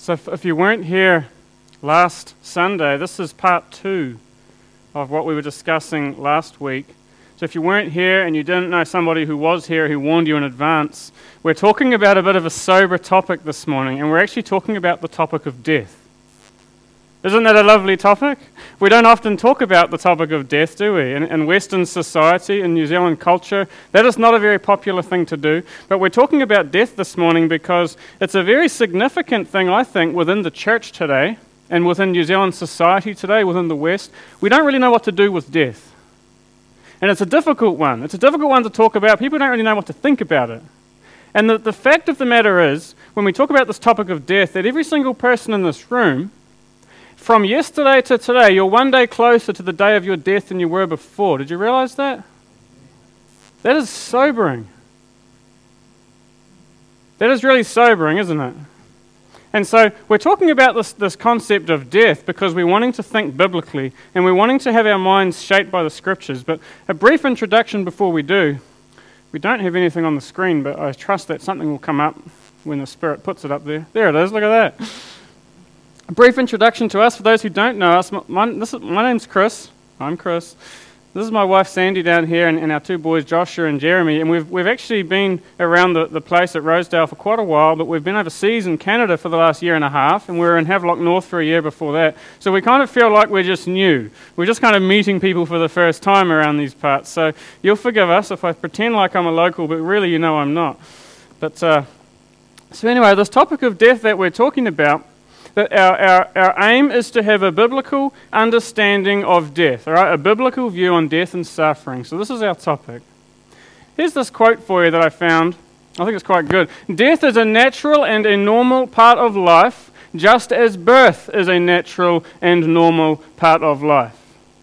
So if you weren't here last Sunday, this is part 2 of what we were discussing last week. So if you weren't here and you didn't know somebody who was here who warned you in advance, we're talking about a bit of a sober topic this morning, and we're actually talking about the topic of death. Isn't that a lovely topic? We don't often talk about the topic of death, do we? In Western society, in New Zealand culture, that is not a very popular thing to do. But we're talking about death this morning because it's a very significant thing, I think, within the church today and within New Zealand society today, within the West. We don't really know what to do with death. And it's a difficult one. It's a difficult one to talk about. People don't really know what to think about it. And the fact of the matter is, when we talk about this topic of death, that every single person in this room, from yesterday to today, you're one day closer to the day of your death than you were before. Did you realize that? That is sobering. That is really sobering, isn't it? And so we're talking about this concept of death because we're wanting to think biblically and we're wanting to have our minds shaped by the Scriptures. But a brief introduction before we do. We don't have anything on the screen, but I trust that something will come up when the Spirit puts it up there. There it is, look at that. A brief introduction to us, for those who don't know us. My name's Chris. I'm Chris. This is my wife Sandy down here and our two boys Joshua and Jeremy, and we've actually been around the place at Rosedale for quite a while, but we've been overseas in Canada for the last year and a half, and we were in Havelock North for a year before that, so we kind of feel like we're just new. We're just kind of meeting people for the first time around these parts, so you'll forgive us if I pretend like I'm a local, but really you know I'm not. But so anyway, this topic of death that we're talking about, that our aim is to have a biblical understanding of death, all right? A biblical view on death and suffering. So this is our topic. Here's this quote for you that I found. I think it's quite good. Death is a natural and a normal part of life, just as birth is a natural and normal part of life.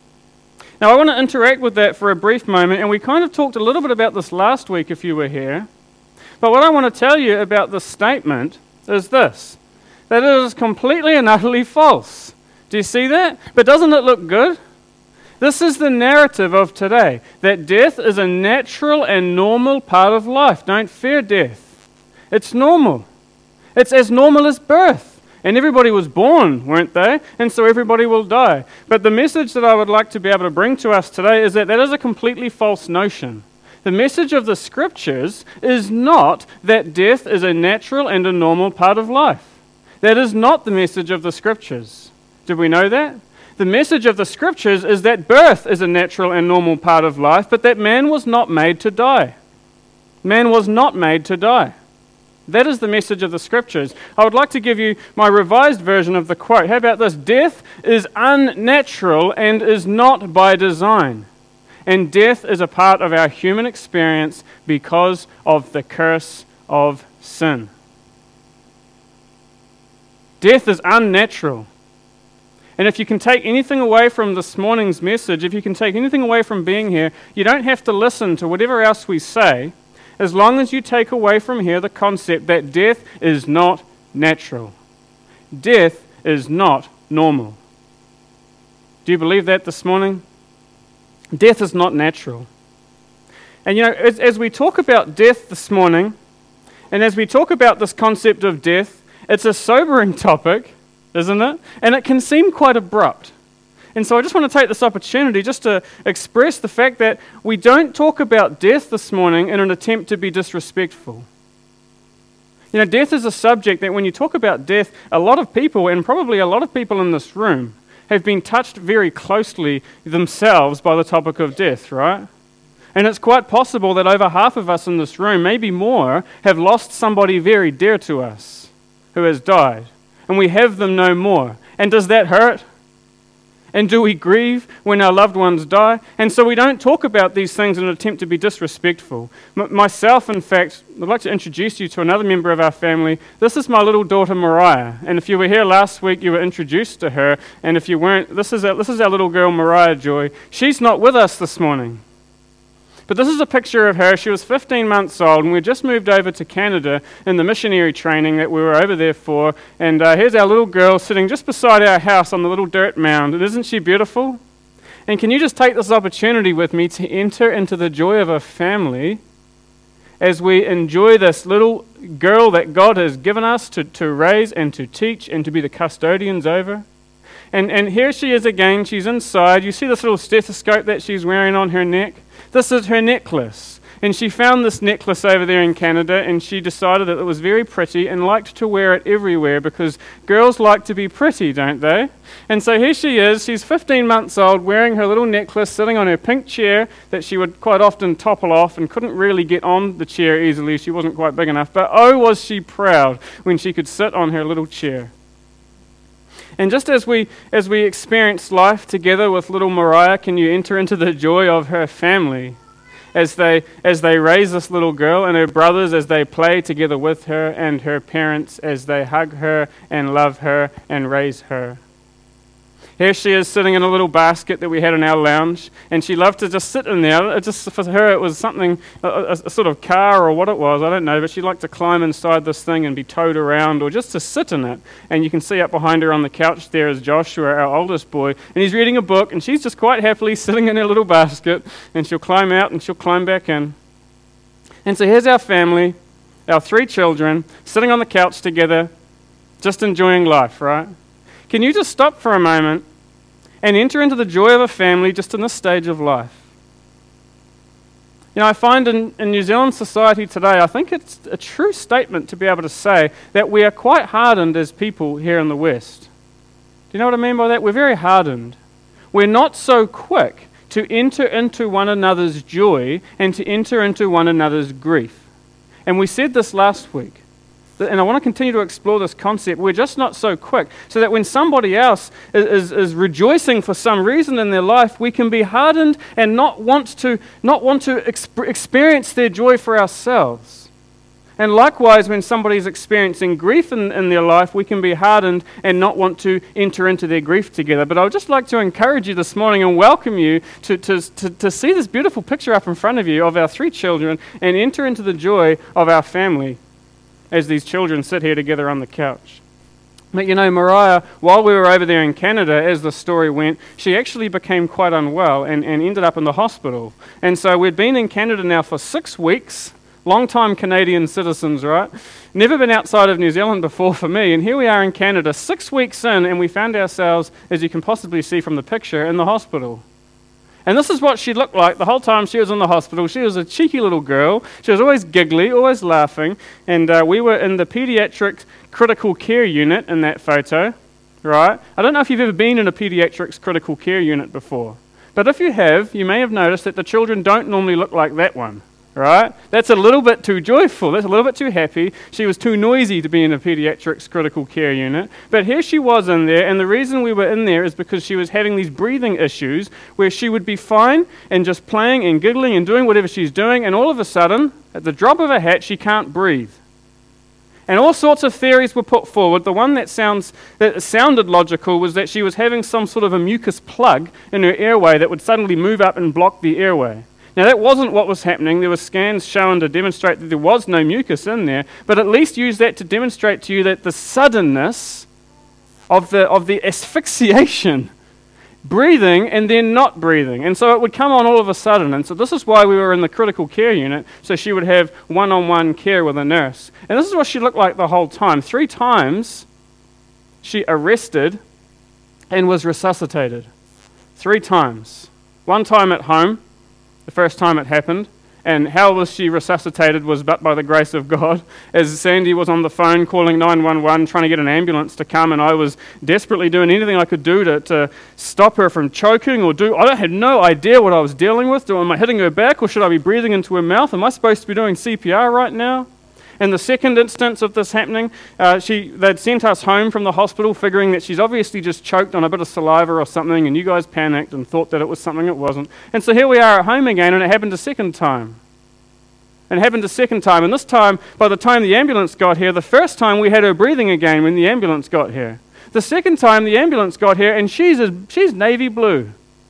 Now I want to interact with that for a brief moment, and we kind of talked a little bit about this last week if you were here. But what I want to tell you about this statement is this. That it is completely and utterly false. Do you see that? But doesn't it look good? This is the narrative of today, that death is a natural and normal part of life. Don't fear death. It's normal. It's as normal as birth. And everybody was born, weren't they? And so everybody will die. But the message that I would like to be able to bring to us today is that is a completely false notion. The message of the Scriptures is not that death is a natural and a normal part of life. That is not the message of the Scriptures. Did we know that? The message of the Scriptures is that birth is a natural and normal part of life, but that man was not made to die. Man was not made to die. That is the message of the Scriptures. I would like to give you my revised version of the quote. How about this? Death is unnatural and is not by design. And death is a part of our human experience because of the curse of sin. Death is unnatural. And if you can take anything away from this morning's message, if you can take anything away from being here, you don't have to listen to whatever else we say, as long as you take away from here the concept that death is not natural. Death is not normal. Do you believe that this morning? Death is not natural. And you know, as we talk about death this morning, and as we talk about this concept of death, it's a sobering topic, isn't it? And it can seem quite abrupt. And so I just want to take this opportunity just to express the fact that we don't talk about death this morning in an attempt to be disrespectful. You know, death is a subject that when you talk about death, a lot of people, and probably a lot of people in this room, have been touched very closely themselves by the topic of death, right? And it's quite possible that over half of us in this room, maybe more, have lost somebody very dear to us who has died, and we have them no more. And does that hurt? And do we grieve when our loved ones die? And so we don't talk about these things in an attempt to be disrespectful. Myself, in fact, I'd like to introduce you to another member of our family. This is my little daughter, Mariah. And if you were here last week, you were introduced to her. And if you weren't, this is our little girl, Mariah Joy. She's not with us this morning. But this is a picture of her. She was 15 months old, and we just moved over to Canada in the missionary training that we were over there for. And here's our little girl sitting just beside our house on the little dirt mound. And isn't she beautiful? And can you just take this opportunity with me to enter into the joy of a family as we enjoy this little girl that God has given us to raise and to teach and to be the custodians over. And here she is again, she's inside. You see this little stethoscope that she's wearing on her neck? This is her necklace. And she found this necklace over there in Canada, and she decided that it was very pretty and liked to wear it everywhere because girls like to be pretty, don't they? And so here she is, she's 15 months old, wearing her little necklace, sitting on her pink chair that she would quite often topple off and couldn't really get on the chair easily. She wasn't quite big enough. But oh, was she proud when she could sit on her little chair. And just as we experience life together with little Mariah, can you enter into the joy of her family as they raise this little girl, and her brothers as they play together with her, and her parents as they hug her and love her and raise her. Here she is sitting in a little basket that we had in our lounge, and she loved to just sit in there. For her, it was something, a sort of car or what it was, I don't know, but she liked to climb inside this thing and be towed around, or just to sit in it. And you can see up behind her on the couch there is Joshua, our oldest boy, and he's reading a book, and she's just quite happily sitting in her little basket, and she'll climb out and she'll climb back in. And so here's our family, our 3 children, sitting on the couch together, just enjoying life, right? Can you just stop for a moment and enter into the joy of a family just in this stage of life? You know, I find in New Zealand society today, I think it's a true statement to be able to say that we are quite hardened as people here in the West. Do you know what I mean by that? We're very hardened. We're not so quick to enter into one another's joy and to enter into one another's grief. And we said this last week. And I want to continue to explore this concept. We're just not so quick, so that when somebody else is rejoicing for some reason in their life, we can be hardened and not want to experience their joy for ourselves. And likewise, when somebody's experiencing grief in their life, we can be hardened and not want to enter into their grief together. But I would just like to encourage you this morning and welcome you to see this beautiful picture up in front of you of our 3 children and enter into the joy of our family as these children sit here together on the couch. But you know, Mariah, while we were over there in Canada, as the story went, she actually became quite unwell and ended up in the hospital. And so we'd been in Canada now for 6 weeks, long-time Canadian citizens, right? Never been outside of New Zealand before for me, and here we are in Canada 6 weeks in, and we found ourselves, as you can possibly see from the picture, in the hospital. And this is what she looked like the whole time she was in the hospital. She was a cheeky little girl. She was always giggly, always laughing. And we were in the pediatric critical care unit in that photo, right? I don't know if you've ever been in a pediatrics critical care unit before. But if you have, you may have noticed that the children don't normally look like that one, right? That's a little bit too joyful. That's a little bit too happy. She was too noisy to be in a pediatrics critical care unit. But here she was in there, and the reason we were in there is because she was having these breathing issues where she would be fine and just playing and giggling and doing whatever she's doing, and all of a sudden, at the drop of a hat, she can't breathe. And all sorts of theories were put forward. The one that sounded logical was that she was having some sort of a mucus plug in her airway that would suddenly move up and block the airway. Now, that wasn't what was happening. There were scans shown to demonstrate that there was no mucus in there, but at least use that to demonstrate to you that the suddenness of the asphyxiation, breathing and then not breathing. And so it would come on all of a sudden. And so this is why we were in the critical care unit, so she would have one-on-one care with a nurse. And this is what she looked like the whole time. 3 times she arrested and was resuscitated. 3 times. 1 time at home, the first time it happened, and how was she resuscitated was but by the grace of God, as Sandy was on the phone calling 911 trying to get an ambulance to come, and I was desperately doing anything I could do to stop her from choking I had no idea what I was dealing with. Am I hitting her back, or should I be breathing into her mouth? Am I supposed to be doing CPR right now? In the second instance of this happening, they'd sent us home from the hospital figuring that she's obviously just choked on a bit of saliva or something, and you guys panicked and thought that it was something it wasn't. And so here we are at home again, and it happened a second time. And this time, by the time the ambulance got here, the first time we had her breathing again when the ambulance got here. The second time the ambulance got here, and she's navy blue.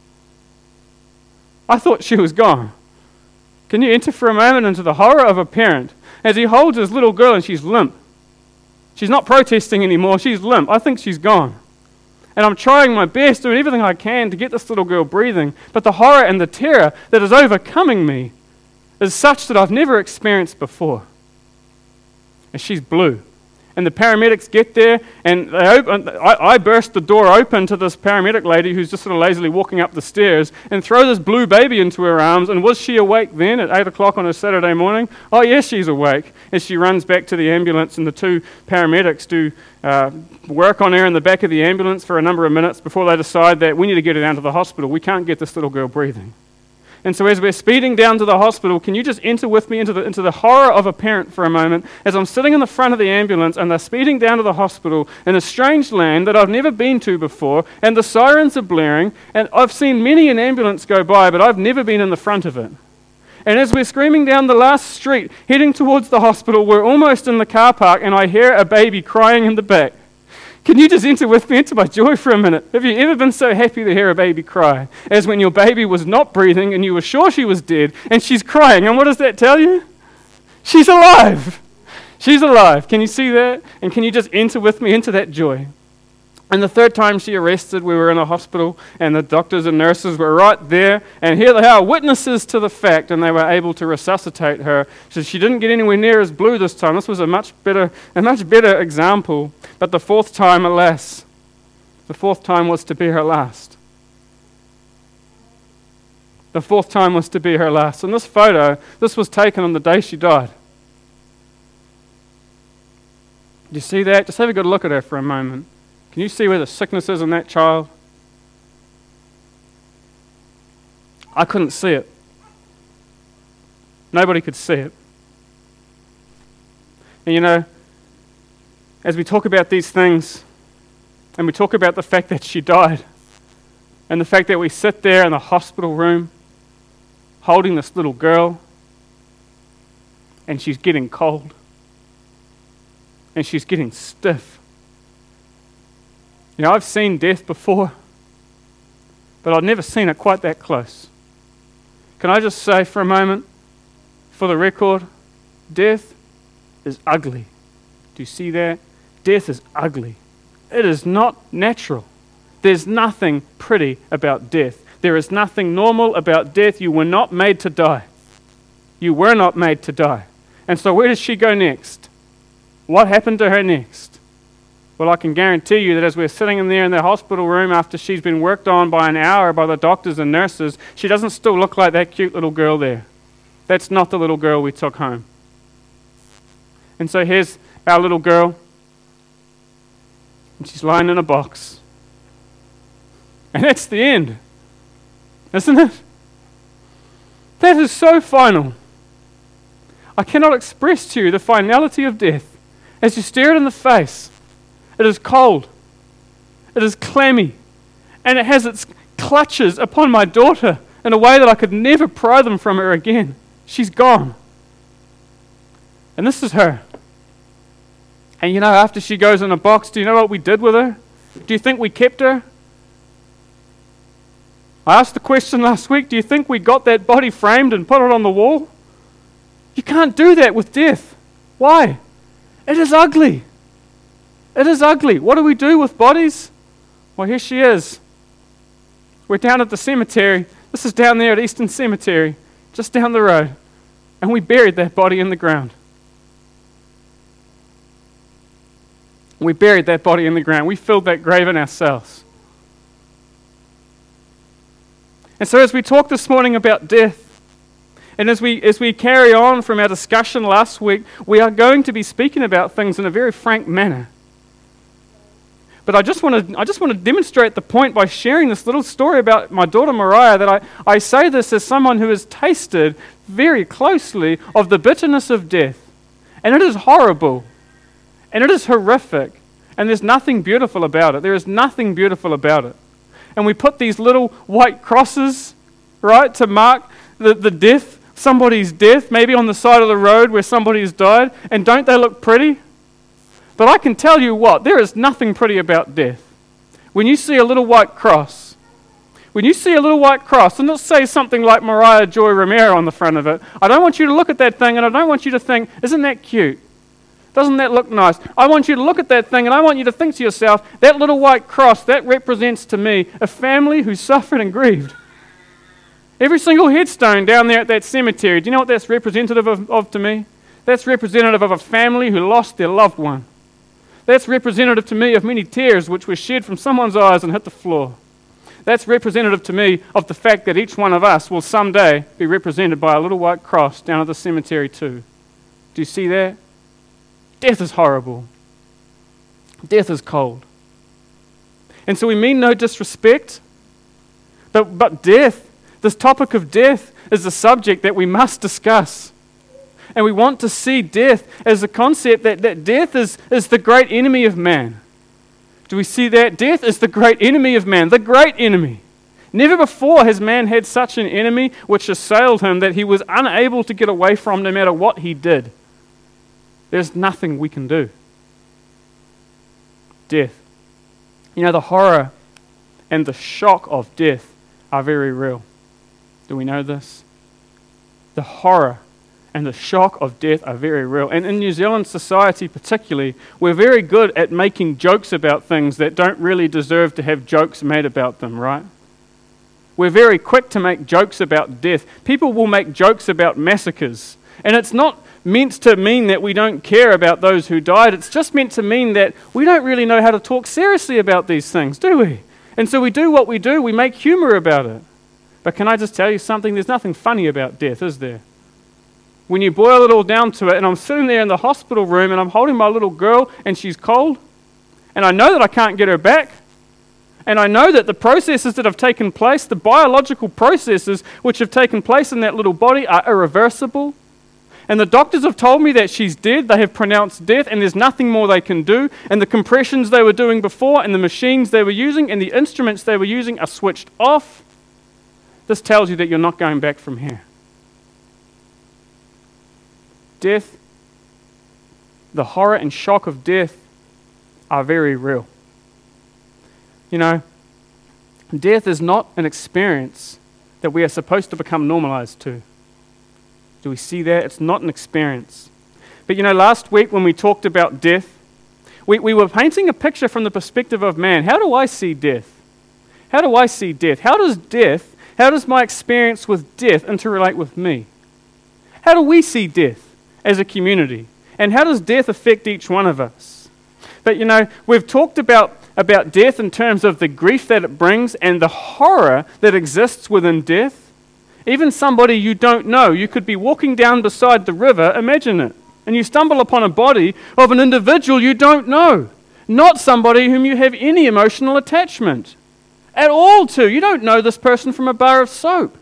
I thought she was gone. Can you enter for a moment into the horror of a parent as he holds his little girl and she's limp? She's not protesting anymore, she's limp. I think she's gone. And I'm trying my best, doing everything I can to get this little girl breathing, but the horror and the terror that is overcoming me is such that I've never experienced before. and she's blue. And the paramedics get there, and I burst the door open to this paramedic lady who's just sort of lazily walking up the stairs and throw this blue baby into her arms. And was she awake then at 8 o'clock on a Saturday morning? Oh, yes, she's awake. As she runs back to the ambulance, and the two paramedics do work on her in the back of the ambulance for a number of minutes before they decide that we need to get her down to the hospital. We can't get this little girl breathing. And so as we're speeding down to the hospital, can you just enter with me into the horror of a parent for a moment, as I'm sitting in the front of the ambulance and they're speeding down to the hospital in a strange land that I've never been to before, and the sirens are blaring, and I've seen many an ambulance go by, but I've never been in the front of it. And as we're screaming down the last street, heading towards the hospital, we're almost in the car park, and I hear a baby crying in the back. Can you just enter with me into my joy for a minute? Have you ever been so happy to hear a baby cry? As when your baby was not breathing and you were sure she was dead, and she's crying. And what does that tell you? She's alive. She's alive. Can you see that? And can you just enter with me into that joy? And the third time she arrested, we were in a hospital, and the doctors and nurses were right there, and here they are, witnesses to the fact, and they were able to resuscitate her. So she didn't get anywhere near as blue this time. This was a much better example. But the fourth time, alas, the fourth time was to be her last. The fourth time was to be her last. And this photo, this was taken on the day she died. Do you see that? Just have a good look at her for a moment. Can you see where the sickness is in that child? I couldn't see it. Nobody could see it. And you know, as we talk about these things, and we talk about the fact that she died, and the fact that we sit there in the hospital room holding this little girl, and she's getting cold, and she's getting stiff. You know, I've seen death before, but I've never seen it quite that close. Can I just say for a moment, for the record, death is ugly. Do you see that? Death is ugly. It is not natural. There's nothing pretty about death. There is nothing normal about death. You were not made to die. You were not made to die. And so where does she go next? What happened to her next? Well, I can guarantee you that as we're sitting in there in the hospital room after she's been worked on by an hour by the doctors and nurses, she doesn't still look like that cute little girl there. That's not the little girl we took home. And so here's our little girl, and she's lying in a box. And that's the end, isn't it? That is so final. I cannot express to you the finality of death. As you stare it in the face, it is cold, it is clammy, and it has its clutches upon my daughter in a way that I could never pry them from her again. She's gone. And this is her. And you know, after she goes in a box, do you know what we did with her? Do you think we kept her? I asked the question last week, do you think we got that body framed and put it on the wall? You can't do that with death. Why? It is ugly. It is ugly. What do we do with bodies? Well, here she is. We're down at the cemetery. This is down there at Eastern Cemetery, just down the road. And we buried that body in the ground. We buried that body in the ground. We filled that grave in ourselves. And so as we talk this morning about death, and as we carry on from our discussion last week, we are going to be speaking about things in a very frank manner. But I just want to demonstrate the point by sharing this little story about my daughter Mariah, that I say this as someone who has tasted very closely of the bitterness of death. And it is horrible. And it is horrific. And there's nothing beautiful about it. There is nothing beautiful about it. And we put these little white crosses, right, to mark the death, somebody's death, maybe on the side of the road where somebody has died. And don't they look pretty? But I can tell you what, there is nothing pretty about death. When you see a little white cross, and let's say something like Mariah Joy Romero on the front of it, I don't want you to look at that thing and I don't want you to think, isn't that cute? Doesn't that look nice? I want you to look at that thing and I want you to think to yourself, that little white cross, that represents to me a family who suffered and grieved. Every single headstone down there at that cemetery, do you know what that's representative of to me? That's representative of a family who lost their loved one. That's representative to me of many tears which were shed from someone's eyes and hit the floor. That's representative to me of the fact that each one of us will someday be represented by a little white cross down at the cemetery too. Do you see that? Death is horrible. Death is cold. And so we mean no disrespect, but death, this topic of death, is a subject that we must discuss. And we want to see death as a concept that death is the great enemy of man. Do we see that? Death is the great enemy of man, the great enemy. Never before has man had such an enemy which assailed him that he was unable to get away from no matter what he did. There's nothing we can do. Death. You know, the horror and the shock of death are very real. Do we know this? The horror and the shock of death are very real. And in New Zealand society particularly, we're very good at making jokes about things that don't really deserve to have jokes made about them, right? We're very quick to make jokes about death. People will make jokes about massacres. And it's not meant to mean that we don't care about those who died. It's just meant to mean that we don't really know how to talk seriously about these things, do we? And so we do what we do. We make humor about it. But can I just tell you something? There's nothing funny about death, is there? When you boil it all down to it, and I'm sitting there in the hospital room and I'm holding my little girl and she's cold, and I know that I can't get her back, and I know that the processes that have taken place, the biological processes which have taken place in that little body are irreversible, and the doctors have told me that she's dead, they have pronounced death, and there's nothing more they can do, and the compressions they were doing before, and the machines they were using, and the instruments they were using are switched off. This tells you that you're not going back from here. Death, the horror and shock of death are very real. You know, death is not an experience that we are supposed to become normalized to. Do we see that? It's not an experience. But you know, last week when we talked about death, we were painting a picture from the perspective of man. How do I see death? How do I see death? How does my experience with death interrelate with me? How do we see death as a community? And how does death affect each one of us? But you know, we've talked about death in terms of the grief that it brings and the horror that exists within death. Even somebody you don't know, you could be walking down beside the river, imagine it, and you stumble upon a body of an individual you don't know, not somebody whom you have any emotional attachment at all to. You don't know this person from a bar of soap.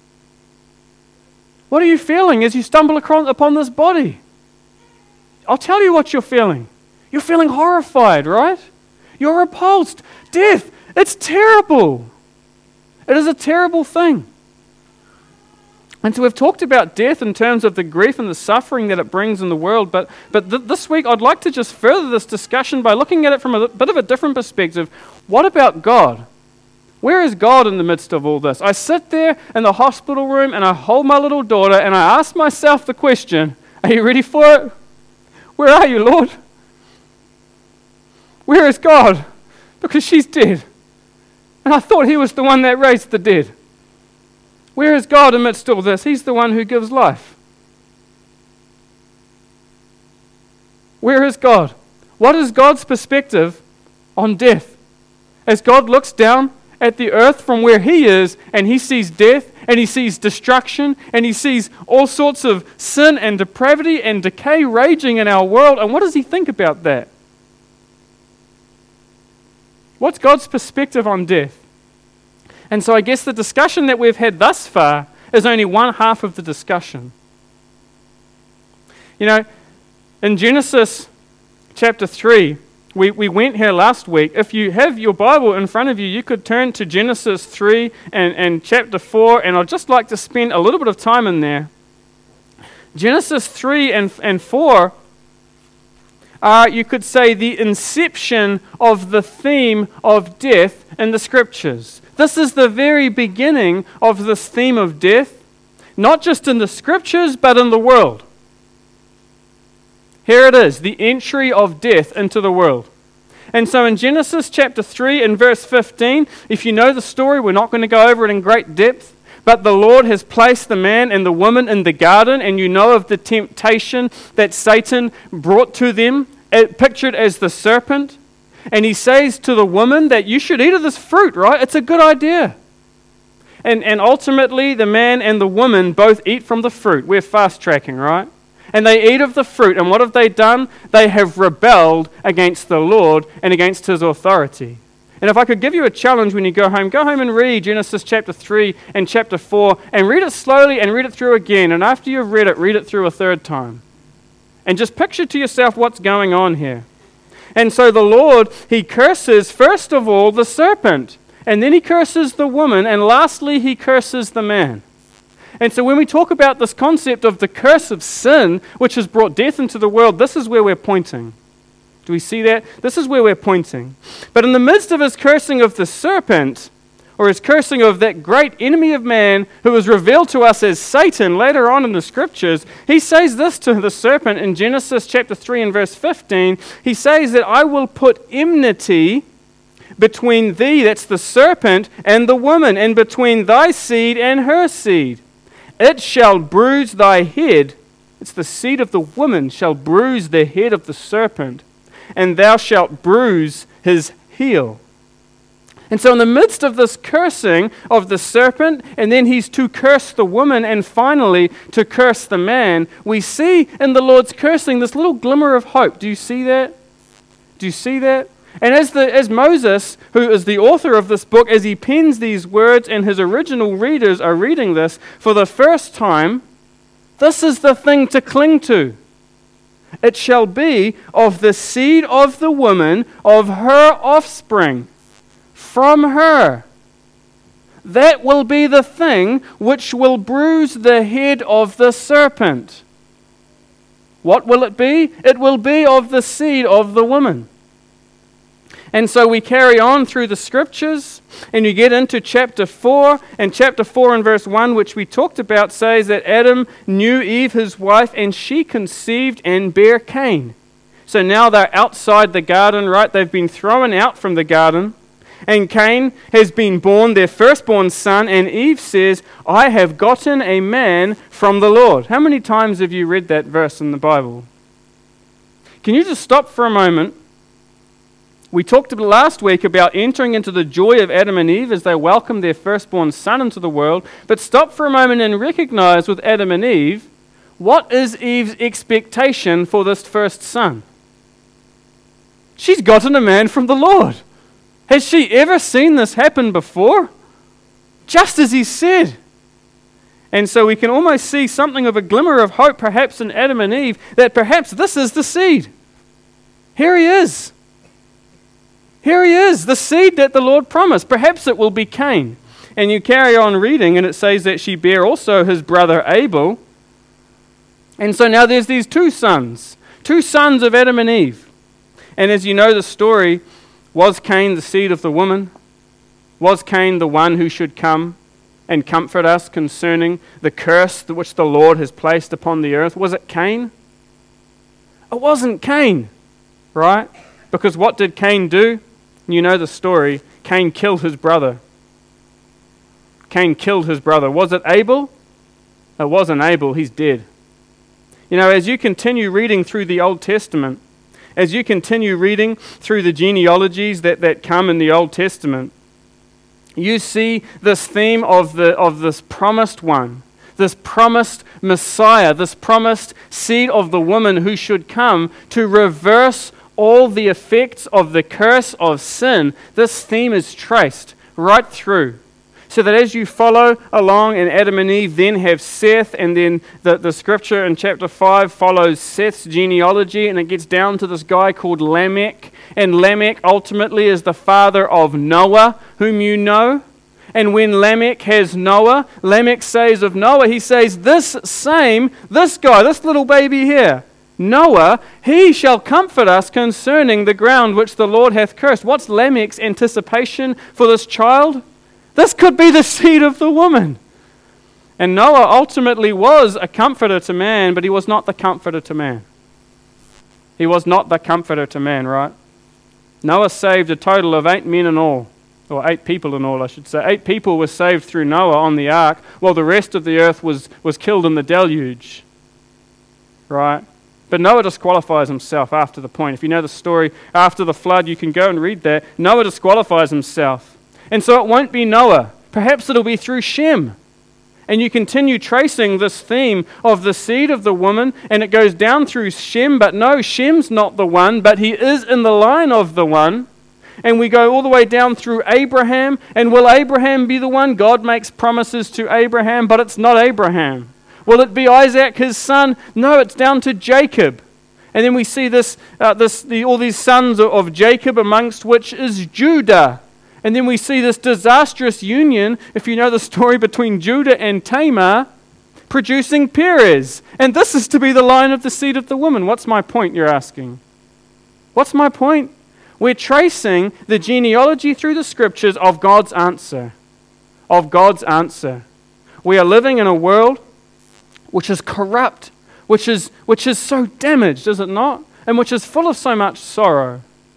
What are you feeling as you stumble upon this body? I'll tell you what you're feeling. You're feeling horrified, right? You're repulsed. Death, it's terrible. It is a terrible thing. And so we've talked about death in terms of the grief and the suffering that it brings in the world, but this week I'd like to just further this discussion by looking at it from a bit of a different perspective. What about God? Where is God in the midst of all this? I sit there in the hospital room and I hold my little daughter and I ask myself the question, are you ready for it? Where are you, Lord? Where is God? Because she's dead. And I thought he was the one that raised the dead. Where is God amidst all this? He's the one who gives life. Where is God? What is God's perspective on death? As God looks down at the earth from where he is, and he sees death, and he sees destruction, and he sees all sorts of sin and depravity and decay raging in our world, and what does he think about that? What's God's perspective on death? And so I guess the discussion that we've had thus far is only one half of the discussion. You know, in Genesis chapter 3, we went here last week. If you have your Bible in front of you, you could turn to Genesis 3 and chapter 4, and I'd just like to spend a little bit of time in there. Genesis 3 and 4 are, you could say, the inception of the theme of death in the Scriptures. This is the very beginning of this theme of death, not just in the Scriptures, but in the world. Here it is, the entry of death into the world. And so in Genesis chapter 3 and verse 15, if you know the story, we're not going to go over it in great depth, But the Lord has placed the man and the woman in the garden, and you know of the temptation that Satan brought to them, pictured as the serpent. And he says to the woman that you should eat of this fruit, right? It's a good idea. And ultimately, the man and the woman both eat from the fruit. We're fast tracking, right? And they eat of the fruit. And what have they done? They have rebelled against the Lord and against his authority. And if I could give you a challenge when you go home and read Genesis chapter 3 and chapter 4 and read it slowly and read it through again. And after you've read it through a third time. And just picture to yourself what's going on here. And so the Lord, he curses first of all the serpent. And then he curses the woman. And lastly, he curses the man. And so when we talk about this concept of the curse of sin, which has brought death into the world, this is where we're pointing. Do we see that? This is where we're pointing. But in the midst of his cursing of the serpent, or his cursing of that great enemy of man who is revealed to us as Satan later on in the scriptures, he says this to the serpent in Genesis chapter 3 and verse 15. He says that I will put enmity between thee, that's the serpent, and the woman, and between thy seed and her seed. It shall bruise thy head. It's the seed of the woman shall bruise the head of the serpent, and thou shalt bruise his heel. And so in the midst of this cursing of the serpent, and then he's to curse the woman, and finally to curse the man, we see in the Lord's cursing this little glimmer of hope. Do you see that? Do you see that? And as Moses, who is the author of this book, as he pens these words and his original readers are reading this for the first time, this is the thing to cling to. It shall be of the seed of the woman, of her offspring, from her. That will be the thing which will bruise the head of the serpent. What will it be? It will be of the seed of the woman. And so we carry on through the scriptures, and you get into chapter 4, and chapter 4 and verse 1, which we talked about, says that Adam knew Eve, his wife, and she conceived and bare Cain. So now they're outside the garden, right? They've been thrown out from the garden, and Cain has been born, their firstborn son, and Eve says, I have gotten a man from the Lord. How many times have you read that verse in the Bible? Can you just stop for a moment? We talked last week about entering into the joy of Adam and Eve as they welcomed their firstborn son into the world. But stop for a moment and recognize with Adam and Eve, what is Eve's expectation for this first son? She's gotten a man from the Lord. Has she ever seen this happen before? Just as he said. And so we can almost see something of a glimmer of hope perhaps in Adam and Eve, that perhaps this is the seed. Here he is. Here he is, the seed that the Lord promised. Perhaps it will be Cain. And you carry on reading, and it says that she bare also his brother Abel. And so now there's these two sons of Adam and Eve. And as you know the story, was Cain the seed of the woman? Was Cain the one who should come and comfort us concerning the curse which the Lord has placed upon the earth? Was it Cain? It wasn't Cain, right? Because what did Cain do? You know the story. Cain killed his brother. Cain killed his brother. Was it Abel? It wasn't Abel. He's dead. You know, as you continue reading through the Old Testament, as you continue reading through the genealogies that come in the Old Testament, you see this theme of this promised one, this promised Messiah, this promised seed of the woman who should come to reverse all the effects of the curse of sin. This theme is traced right through. So that as you follow along, and Adam and Eve then have Seth, and then the scripture in chapter 5 follows Seth's genealogy, and it gets down to this guy called Lamech. And Lamech ultimately is the father of Noah, whom you know. And when Lamech has Noah, Lamech says of Noah, he says, this guy, this little baby here, Noah, he shall comfort us concerning the ground which the Lord hath cursed. What's Lamech's anticipation for this child? This could be the seed of the woman. And Noah ultimately was a comforter to man, but he was not the comforter to man. He was not the comforter to man, right? Noah saved a total of 8 men in all. It or 8 people in all, I should say. 8 people were saved through Noah on the ark, while the rest of the earth was killed in the deluge. Right? But Noah disqualifies himself after the point. If you know the story after the flood, you can go and read that. Noah disqualifies himself. And so it won't be Noah. Perhaps it'll be through Shem. And you continue tracing this theme of the seed of the woman, and it goes down through Shem, but no, Shem's not the one, but he is in the line of the one. And we go all the way down through Abraham, and will Abraham be the one? God makes promises to Abraham, but it's not Abraham. Will it be Isaac, his son? No, it's down to Jacob. And then we see all these sons of Jacob, amongst which is Judah. And then we see this disastrous union, if you know the story, between Judah and Tamar, producing Perez. And this is to be the line of the seed of the woman. What's my point, you're asking? What's my point? We're tracing the genealogy through the scriptures of God's answer. Of God's answer. We are living in a world which is corrupt, which is so damaged, is it not? And which is full of so much sorrow.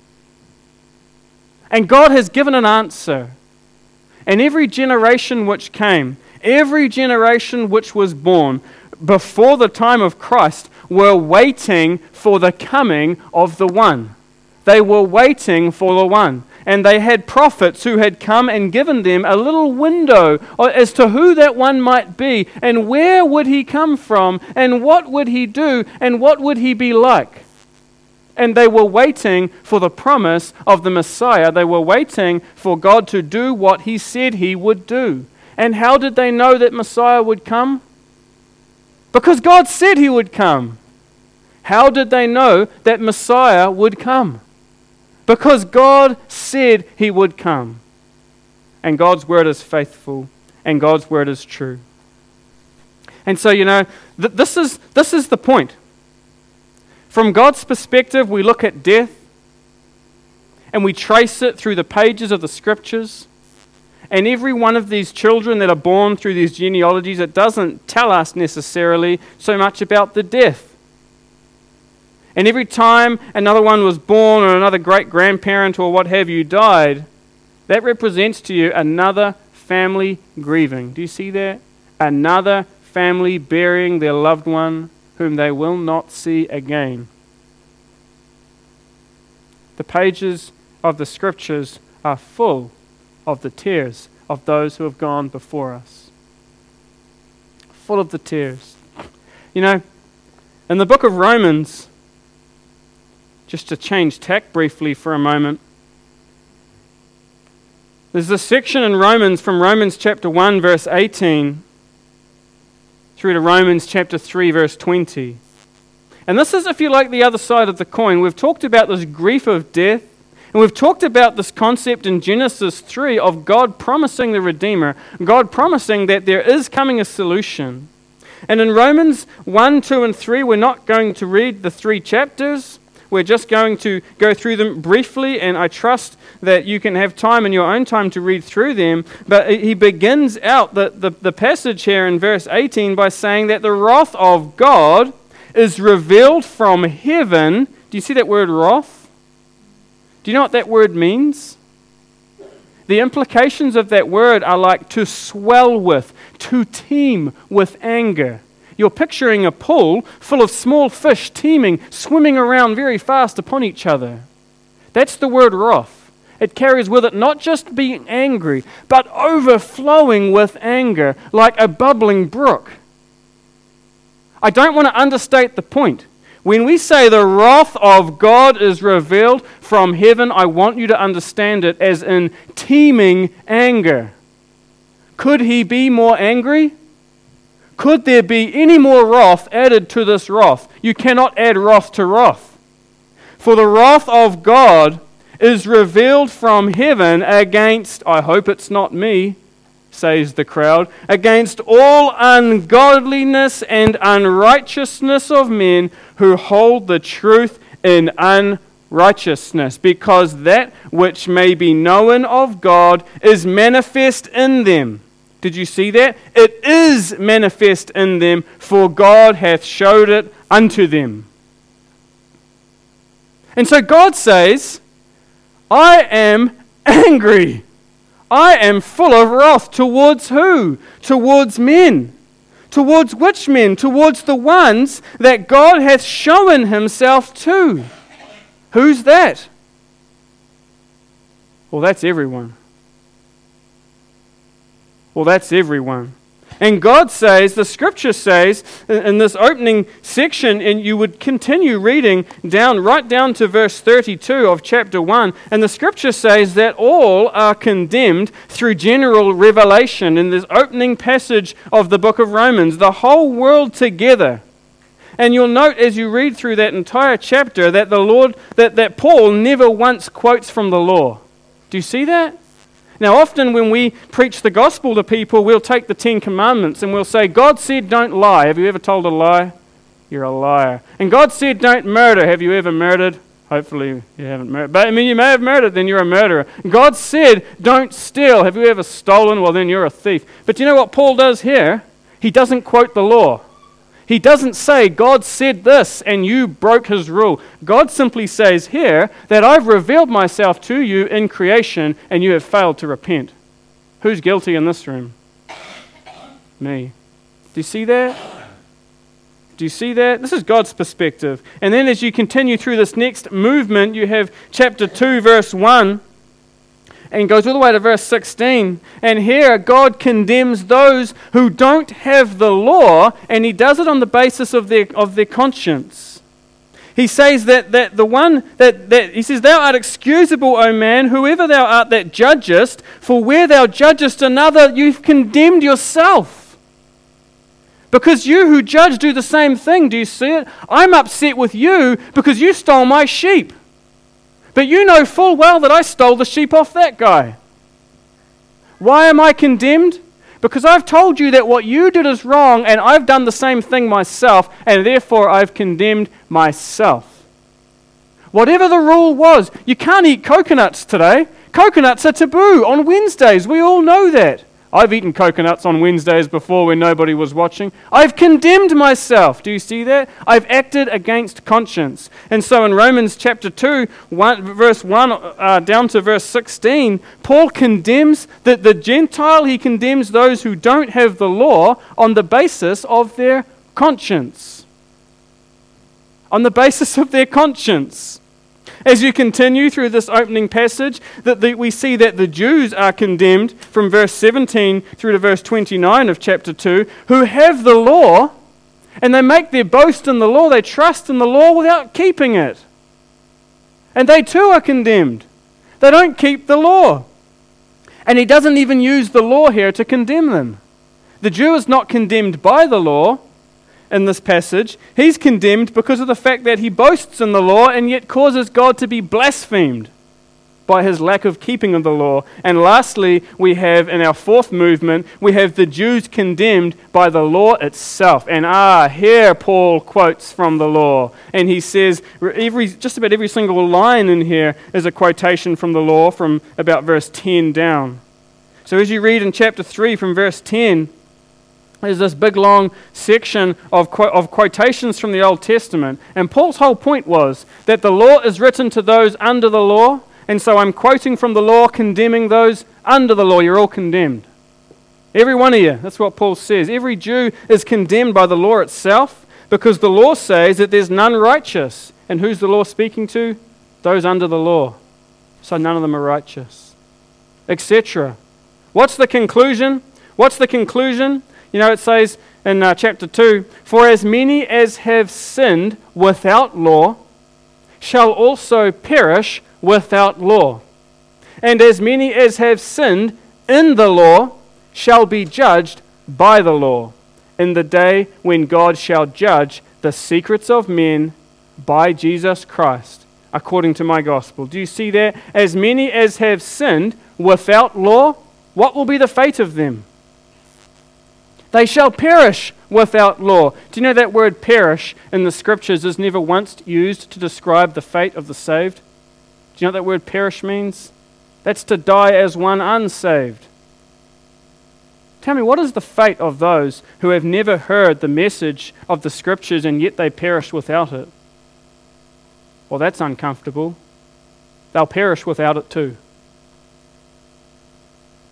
And God has given an answer. And every generation which came, every generation which was born before the time of Christ were waiting for the coming of the one. They were waiting for the one. And they had prophets who had come and given them a little window as to who that one might be, and where would he come from, and what would he do, and what would he be like. And they were waiting for the promise of the Messiah. They were waiting for God to do what he said he would do. And how did they know that Messiah would come? Because God said he would come. How did they know that Messiah would come? Because God said he would come. And God's word is faithful, and God's word is true. And so, this is the point. From God's perspective, we look at death and we trace it through the pages of the scriptures. And every one of these children that are born through these genealogies, it doesn't tell us necessarily so much about the death. And every time another one was born or another great-grandparent or what have you died, that represents to you another family grieving. Do you see that? Another family burying their loved one whom they will not see again. The pages of the scriptures are full of the tears of those who have gone before us. Full of the tears. In the book of Romans, just to change tack briefly for a moment, there's a section in Romans from Romans chapter 1 verse 18 through to Romans chapter 3 verse 20. And this is, if you like, the other side of the coin. We've talked about this grief of death, and we've talked about this concept in Genesis 3 of God promising the Redeemer, God promising that there is coming a solution. And in Romans 1, 2, and 3, we're not going to read the 3 chapters. We're just going to go through them briefly, and I trust that you can have time in your own time to read through them. But he begins out the passage here in verse 18 by saying that the wrath of God is revealed from heaven. Do you see that word wrath? Do you know what that word means? The implications of that word are like to swell with, to teem with anger. You're picturing a pool full of small fish teeming, swimming around very fast upon each other. That's the word wrath. It carries with it not just being angry, but overflowing with anger, like a bubbling brook. I don't want to understate the point. When we say the wrath of God is revealed from heaven, I want you to understand it as in teeming anger. Could he be more angry? Could there be any more wrath added to this wrath? You cannot add wrath to wrath. For the wrath of God is revealed from heaven against, I hope it's not me, says the crowd, against all ungodliness and unrighteousness of men who hold the truth in unrighteousness, because that which may be known of God is manifest in them. Did you see that? It is manifest in them, for God hath showed it unto them. And so God says, I am angry. I am full of wrath. Towards who? Towards men. Towards which men? Towards the ones that God hath shown himself to. Who's that? Well, that's everyone. Well, that's everyone. And God says, the scripture says, in this opening section, and you would continue reading right down to verse 32 of chapter 1, and the scripture says that all are condemned through general revelation in this opening passage of the book of Romans, the whole world together. And you'll note as you read through that entire chapter that that Paul never once quotes from the law. Do you see that? Now, often when we preach the gospel to people, we'll take the 10 Commandments and we'll say, God said don't lie. Have you ever told a lie? You're a liar. And God said don't murder. Have you ever murdered? Hopefully you haven't murdered. But you may have murdered, then you're a murderer. God said don't steal. Have you ever stolen? Well, then you're a thief. But you know what Paul does here? He doesn't quote the law. He doesn't say, God said this and you broke his rule. God simply says here that I've revealed myself to you in creation and you have failed to repent. Who's guilty in this room? Me. Do you see that? Do you see that? This is God's perspective. And then as you continue through this next movement, you have chapter 2, verse 1. And goes all the way to verse 16. And here God condemns those who don't have the law, and he does it on the basis of their conscience. He says that he says, Thou art excusable, O man, whoever thou art that judgest, for where thou judgest another, you've condemned yourself. Because you who judge do the same thing. Do you see it? I'm upset with you because you stole my sheep. But you know full well that I stole the sheep off that guy. Why am I condemned? Because I've told you that what you did is wrong and I've done the same thing myself and therefore I've condemned myself. Whatever the rule was, you can't eat coconuts today. Coconuts are taboo on Wednesdays. We all know that. I've eaten coconuts on Wednesdays before when nobody was watching. I've condemned myself. Do you see that? I've acted against conscience. And so in Romans chapter 2, verse 1 down to verse 16, Paul condemns the Gentile. He condemns those who don't have the law on the basis of their conscience. On the basis of their conscience. As you continue through this opening passage, we see that the Jews are condemned from verse 17 through to verse 29 of chapter 2, who have the law, and they make their boast in the law. They trust in the law without keeping it. And they too are condemned. They don't keep the law. And he doesn't even use the law here to condemn them. The Jew is not condemned by the law. In this passage, he's condemned because of the fact that he boasts in the law and yet causes God to be blasphemed by his lack of keeping of the law. And lastly, we have in our fourth movement, we have the Jews condemned by the law itself. And here Paul quotes from the law. And he says, just about every single line in here is a quotation from the law from about verse 10 down. So as you read in chapter 3 from verse 10, there's this big long section of quotations from the Old Testament. And Paul's whole point was that the law is written to those under the law. And so I'm quoting from the law, condemning those under the law. You're all condemned. Every one of you. That's what Paul says. Every Jew is condemned by the law itself because the law says that there's none righteous. And who's the law speaking to? Those under the law. So none of them are righteous. Etc. What's the conclusion? What's the conclusion? You know, it says in chapter 2, For as many as have sinned without law shall also perish without law. And as many as have sinned in the law shall be judged by the law in the day when God shall judge the secrets of men by Jesus Christ, according to my gospel. Do you see that? As many as have sinned without law, what will be the fate of them? They shall perish without law. Do you know that word perish in the scriptures is never once used to describe the fate of the saved? Do you know what that word perish means? That's to die as one unsaved. Tell me, what is the fate of those who have never heard the message of the scriptures and yet they perish without it? Well, that's uncomfortable. They'll perish without it too.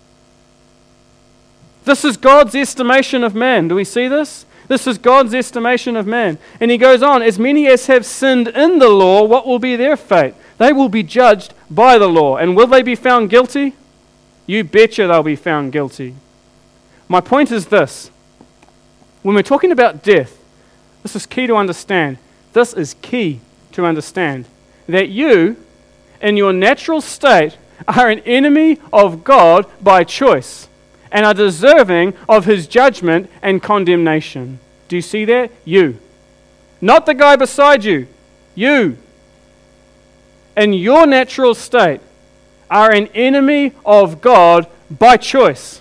This is God's estimation of man. Do we see this? This is God's estimation of man. And he goes on, as many as have sinned in the law, what will be their fate? They will be judged by the law. And will they be found guilty? You betcha they'll be found guilty. My point is this. When we're talking about death, this is key to understand. This is key to understand. That you, in your natural state, are an enemy of God by choice and are deserving of his judgment and condemnation. Do you see that? You. Not the guy beside you. You. In your natural state, are an enemy of God by choice.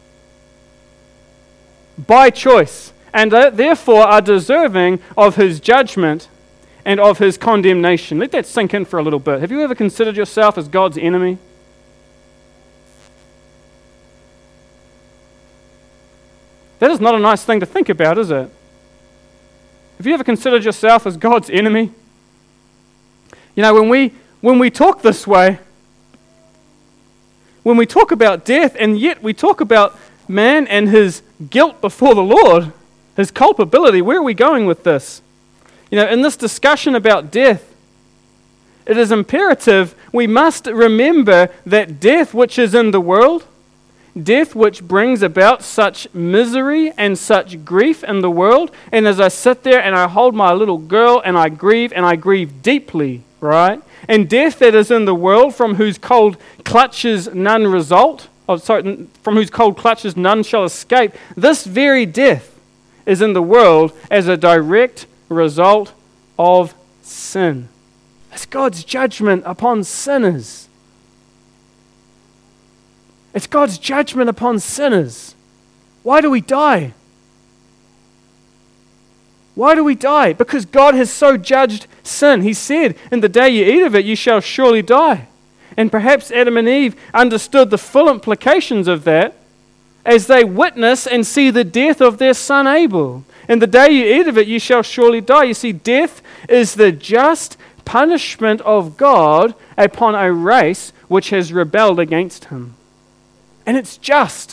By choice. And therefore are deserving of his judgment and of his condemnation. Let that sink in for a little bit. Have you ever considered yourself as God's enemy? That is not a nice thing to think about, is it? Have you ever considered yourself as God's enemy? You know, when we talk this way, when we talk about death, and yet we talk about man and his guilt before the Lord, his culpability, where are we going with this? You know, in this discussion about death, it is imperative we must remember that death which is in the world, death which brings about such misery and such grief in the world, and as I sit there and I hold my little girl and I grieve deeply, right? And death that is in the world from whose cold clutches none from whose cold clutches none shall escape, this very death is in the world as a direct result of sin. It's God's judgment upon sinners. It's God's judgment upon sinners. Why do we die? Why do we die? Because God has so judged sin. He said, in the day you eat of it, you shall surely die. And perhaps Adam and Eve understood the full implications of that as they witness and see the death of their son Abel. In the day you eat of it, you shall surely die. You see, death is the just punishment of God upon a race which has rebelled against him. And it's just.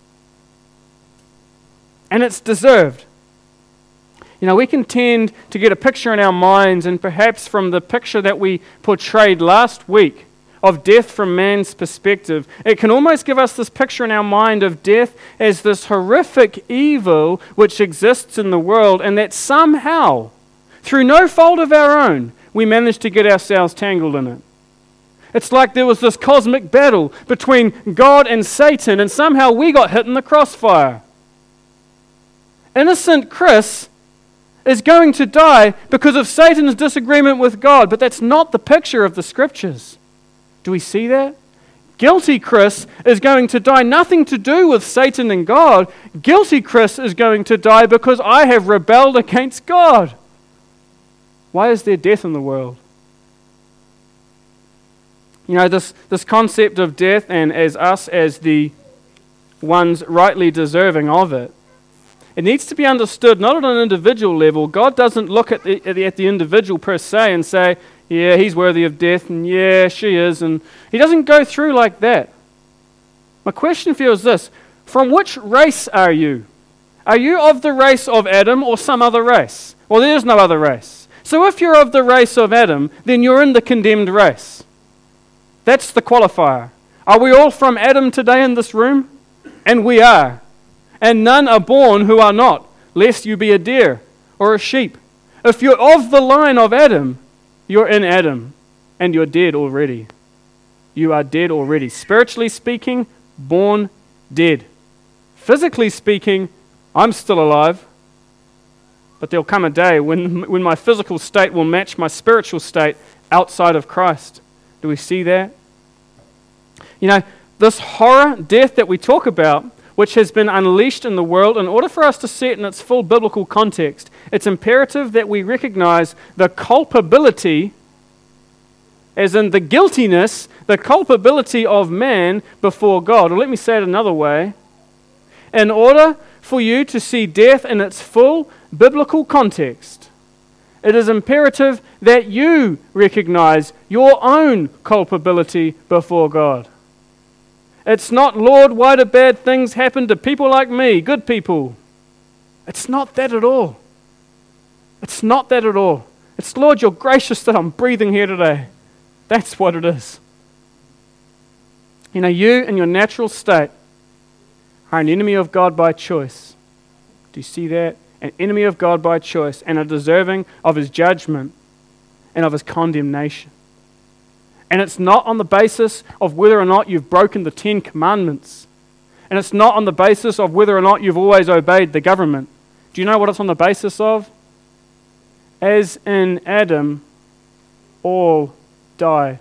And it's deserved. You know, we can tend to get a picture in our minds, and perhaps from the picture that we portrayed last week of death from man's perspective, it can almost give us this picture in our mind of death as this horrific evil which exists in the world, and that somehow, through no fault of our own, we manage to get ourselves tangled in it. It's like there was this cosmic battle between God and Satan, and somehow we got hit in the crossfire. Innocent Chris is going to die because of Satan's disagreement with God, but that's not the picture of the Scriptures. Do we see that? Guilty Chris is going to die, nothing to do with Satan and God. Guilty Chris is going to die because I have rebelled against God. Why is there death in the world? You know, this concept of death, and as us as the ones rightly deserving of it, it needs to be understood not at an individual level. God doesn't look at the individual per se and say, yeah, he's worthy of death, and yeah, she is, and he doesn't go through like that. My question for you is this: from which race are you? Are you of the race of Adam or some other race? Well, there is no other race. So if you're of the race of Adam, then you're in the condemned race. That's the qualifier. Are we all from Adam today in this room? And we are. And none are born who are not, lest you be a deer or a sheep. If you're of the line of Adam, you're in Adam, and you're dead already. You are dead already. Spiritually speaking, born dead. Physically speaking, I'm still alive. But there'll come a day when my physical state will match my spiritual state outside of Christ. Do we see that? You know, this horror death that we talk about, which has been unleashed in the world, in order for us to see it in its full biblical context, it's imperative that we recognize the culpability, as in the guiltiness, the culpability of man before God. Or let me say it another way. In order for you to see death in its full biblical context, it is imperative that you recognize your own culpability before God. It's not, Lord, why do bad things happen to people like me, good people? It's not that at all. It's not that at all. It's, Lord, you're gracious that I'm breathing here today. That's what it is. You know, you in your natural state are an enemy of God by choice. Do you see that? An enemy of God by choice and are deserving of His judgment and of His condemnation. And it's not on the basis of whether or not you've broken the 10 Commandments. And it's not on the basis of whether or not you've always obeyed the government. Do you know what it's on the basis of? As in Adam, all die.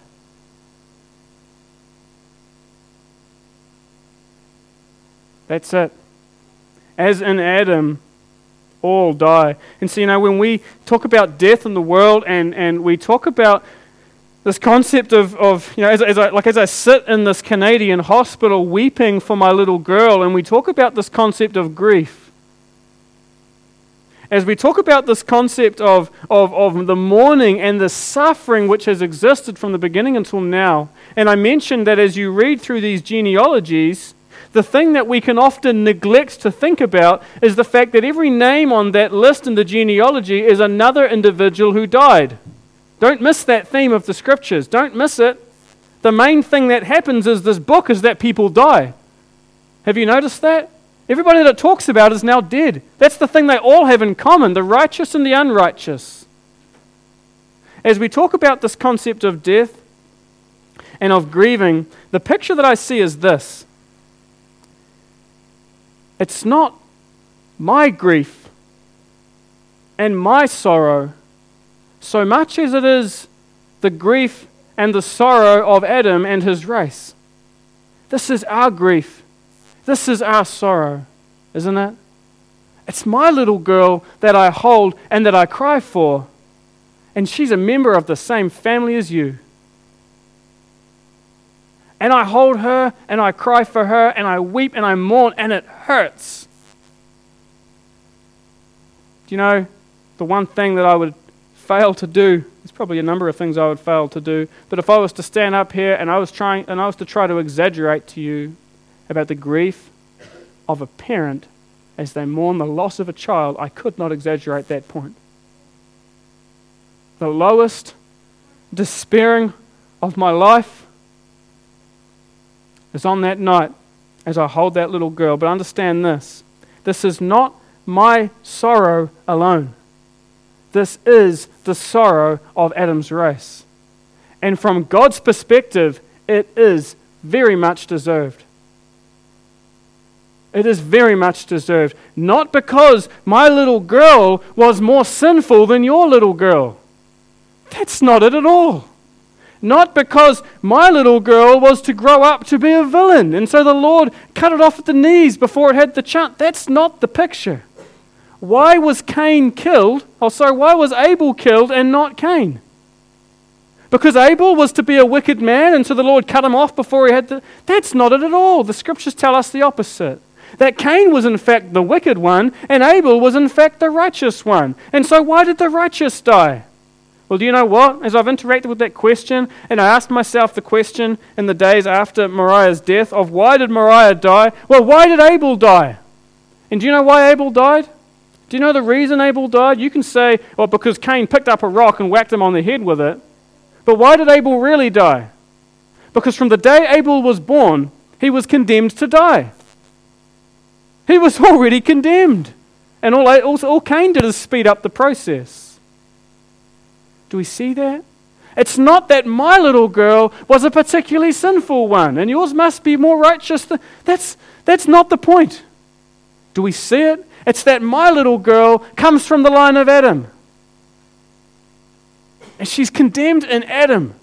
That's it. As in Adam, all die. And so, you know, when we talk about death in the world and we talk about this concept of you know, as I sit in this Canadian hospital weeping for my little girl, and we talk about this concept of grief, as we talk about this concept of the mourning and the suffering which has existed from the beginning until now, and I mentioned that as you read through these genealogies, the thing that we can often neglect to think about is the fact that every name on that list in the genealogy is another individual who died. Don't miss that theme of the Scriptures. Don't miss it. The main thing that happens is this book is that people die. Have you noticed that? Everybody that it talks about is now dead. That's the thing they all have in common, the righteous and the unrighteous. As we talk about this concept of death and of grieving, the picture that I see is this. It's not my grief and my sorrow so much as it is the grief and the sorrow of Adam and his race. This is our grief. This is our sorrow, isn't it? It's my little girl that I hold and that I cry for, and she's a member of the same family as you. And I hold her, and I cry for her, and I weep, and I mourn, and it hurts. Do you know, the one thing that I would fail to do, there's probably a number of things I would fail to do, but if I was to stand up here and I was to try to exaggerate to you about the grief of a parent as they mourn the loss of a child, I could not exaggerate that point. The lowest despairing of my life is on that night as I hold that little girl. But understand this. This is not my sorrow alone. This is the sorrow of Adam's race. And from God's perspective, it is very much deserved. It is very much deserved. Not because my little girl was more sinful than your little girl. That's not it at all. Not because my little girl was to grow up to be a villain, and so the Lord cut it off at the knees before it had the chance. That's not the picture. Why was Cain killed? Why was Abel killed and not Cain? Because Abel was to be a wicked man, and so the Lord cut him off before he had the... That's not it at all. The Scriptures tell us the opposite. That Cain was in fact the wicked one, and Abel was in fact the righteous one. And so why did the righteous die? Well, do you know what? As I've interacted with that question, and I asked myself the question in the days after Moriah's death of why did Moriah die? Well, why did Abel die? And do you know why Abel died? Do you know the reason Abel died? You can say, well, because Cain picked up a rock and whacked him on the head with it. But why did Abel really die? Because from the day Abel was born, he was condemned to die. He was already condemned. And all Cain did is speed up the process. Do we see that? It's not that my little girl was a particularly sinful one, and yours must be more righteous. That's not the point. Do we see it? It's that my little girl comes from the line of Adam. And she's condemned in Adam.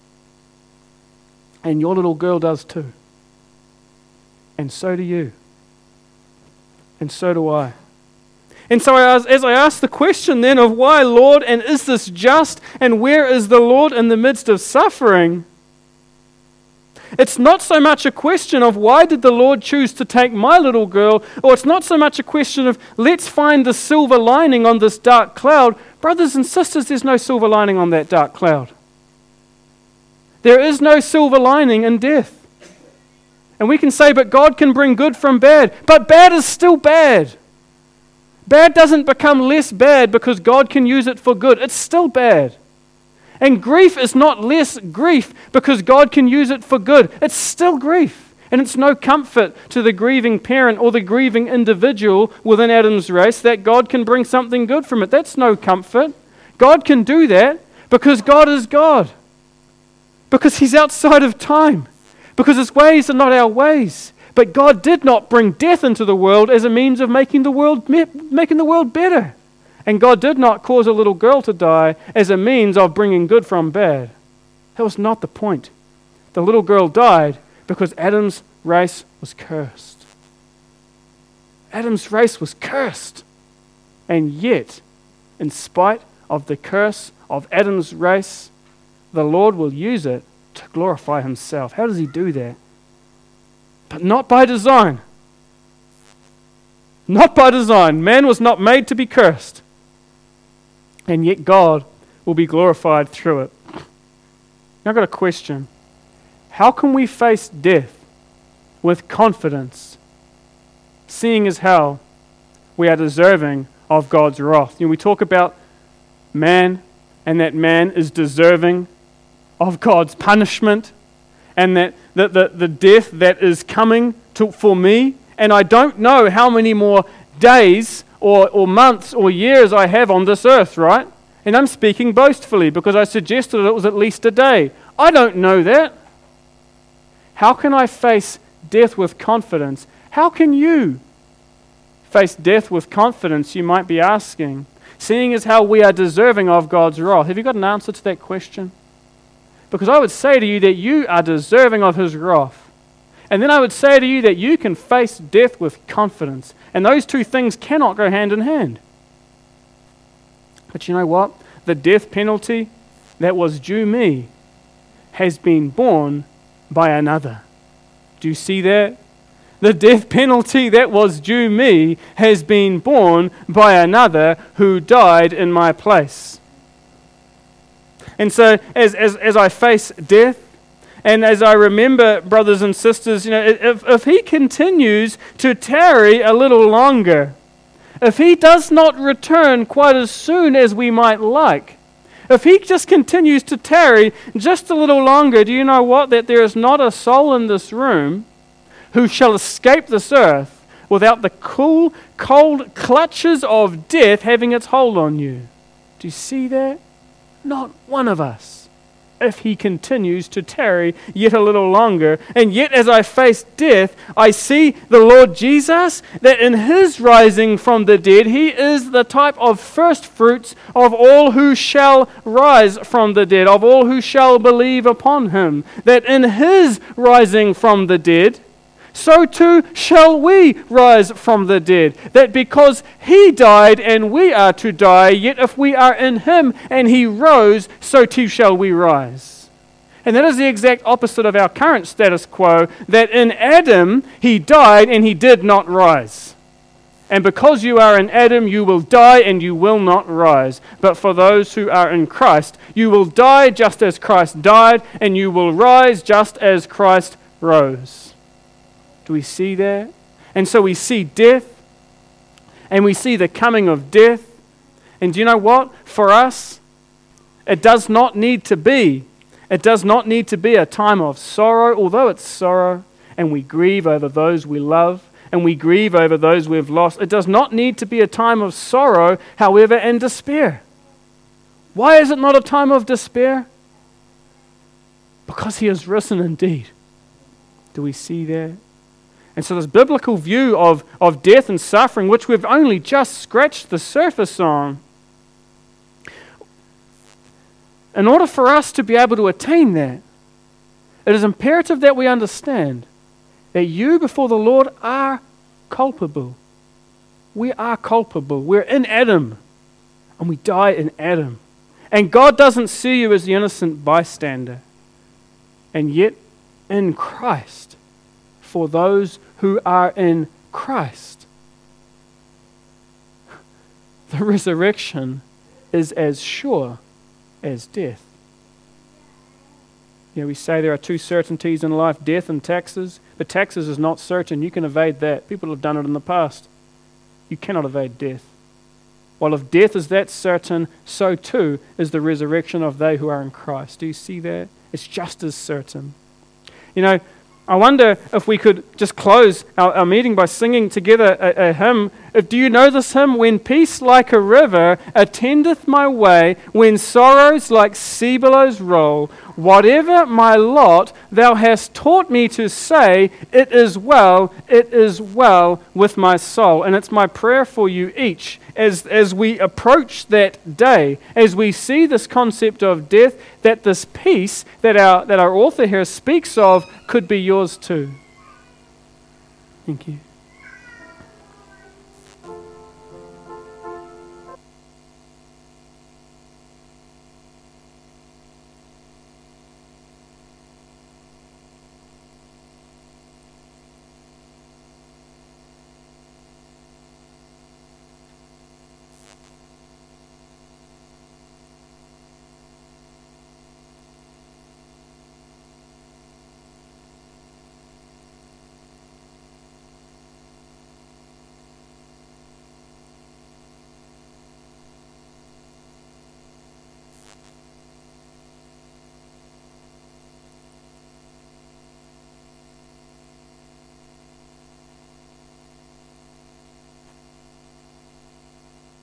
And your little girl does too. And so do you. And so do I. And so as I ask the question then of why, Lord, and is this just, and where is the Lord in the midst of suffering? It's not so much a question of why did the Lord choose to take my little girl, or it's not so much a question of let's find the silver lining on this dark cloud. Brothers and sisters, there's no silver lining on that dark cloud. There is no silver lining in death. And we can say, but God can bring good from bad. But bad is still bad. Bad doesn't become less bad because God can use it for good. It's still bad. And grief is not less grief because God can use it for good. It's still grief. And it's no comfort to the grieving parent or the grieving individual within Adam's race that God can bring something good from it. That's no comfort. God can do that because God is God. Because He's outside of time. Because His ways are not our ways. But God did not bring death into the world as a means of making the world better. And God did not cause a little girl to die as a means of bringing good from bad. That was not the point. The little girl died because Adam's race was cursed. Adam's race was cursed. And yet, in spite of the curse of Adam's race, the Lord will use it to glorify Himself. How does He do that? But not by design. Not by design. Man was not made to be cursed. And yet God will be glorified through it. Now I've got a question. How can we face death with confidence, seeing as how we are deserving of God's wrath? We talk about man, and that man is deserving of God's punishment, and that the death that is coming for me, and I don't know how many more days or months or years I have on this earth, right? And I'm speaking boastfully because I suggested it was at least a day. I don't know that. How can I face death with confidence? How can you face death with confidence, you might be asking, seeing as how we are deserving of God's wrath? Have you got an answer to that question? Because I would say to you that you are deserving of His wrath. And then I would say to you that you can face death with confidence. And those two things cannot go hand in hand. But you know what? The death penalty that was due me has been borne by another. Do you see that? The death penalty that was due me has been borne by another who died in my place. And so as I face death, and as I remember, brothers and sisters, if He continues to tarry a little longer, if He does not return quite as soon as we might like, if He just continues to tarry just a little longer, do you know what? That there is not a soul in this room who shall escape this earth without the cool, cold clutches of death having its hold on you. Do you see that? Not one of us. If He continues to tarry yet a little longer. And yet as I face death, I see the Lord Jesus, that in His rising from the dead, He is the type of first fruits of all who shall rise from the dead, of all who shall believe upon Him. That in His rising from the dead, so too shall we rise from the dead. That because He died and we are to die, yet if we are in Him and He rose, so too shall we rise. And that is the exact opposite of our current status quo, that in Adam He died and He did not rise. And because you are in Adam, you will die and you will not rise. But for those who are in Christ, you will die just as Christ died, and you will rise just as Christ rose. Do we see that? And so we see death, and we see the coming of death. And do you know what? For us, it does not need to be a time of sorrow, although it's sorrow, and we grieve over those we love, and we grieve over those we've lost. It does not need to be a time of sorrow, however, and despair. Why is it not a time of despair? Because He is risen indeed. Do we see that? And so this biblical view of death and suffering, which we've only just scratched the surface on, in order for us to be able to attain that, it is imperative that we understand that you before the Lord are culpable. We are culpable. We're in Adam, and we die in Adam. And God doesn't see you as the innocent bystander. And yet, in Christ, for those who are in Christ, the resurrection is as sure as death. We say there are two certainties in life, death and taxes, but taxes is not certain. You can evade that. People have done it in the past. You cannot evade death. While if death is that certain, so too is the resurrection of they who are in Christ. Do you see that? It's just as certain. I wonder if we could just close our meeting by singing together a hymn. Do you know this hymn? When peace like a river attendeth my way, when sorrows like sea billows roll, whatever my lot, thou hast taught me to say, it is well with my soul. And it's my prayer for you each as we approach that day, as we see this concept of death, that this peace that our author here speaks of could be yours too. Thank you.